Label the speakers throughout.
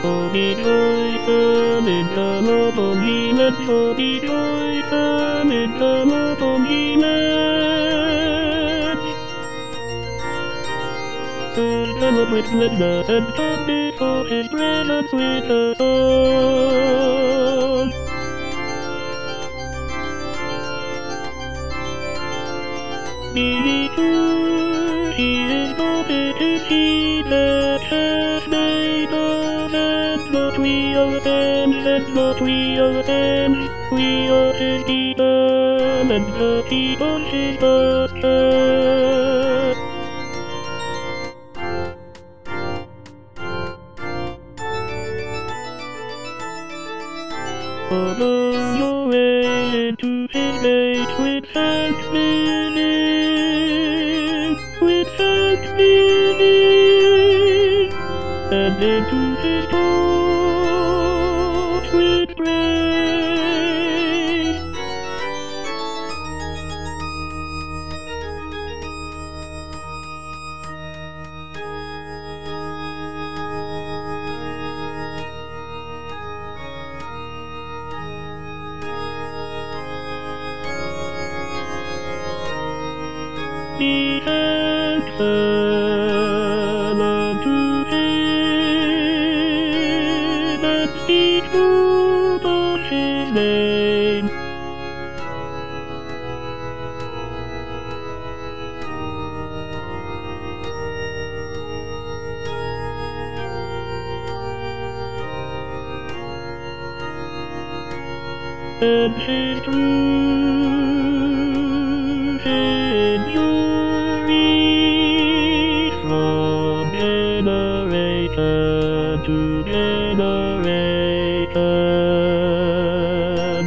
Speaker 1: With gladness and come before his presence with a song. Be true, he is God, it is he that has made us, and not we ourselves, and not we ourselves. We are his kingdom, and the people his master. Follow your way into his gates with thanksgiving, and into his courts with praise. Be thankful unto him, and speak good of his name. And his truth endures from generation to generation.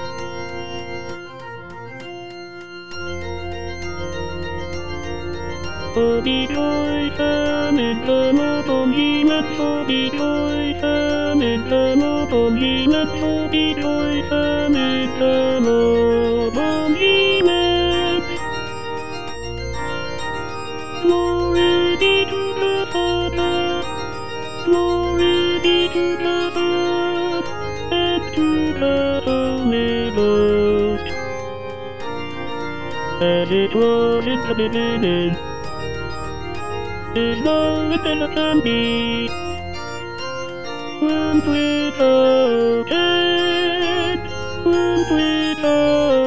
Speaker 1: Oh, be joyful in the Lord, O ye men, so be joyful in the Lord, O ye men, so be joyful in the Lord, O ye men. Glory be to the Father, glory be to the Son, and to the Holy Ghost, as it was in the beginning, is now and ever can be, world without end, world without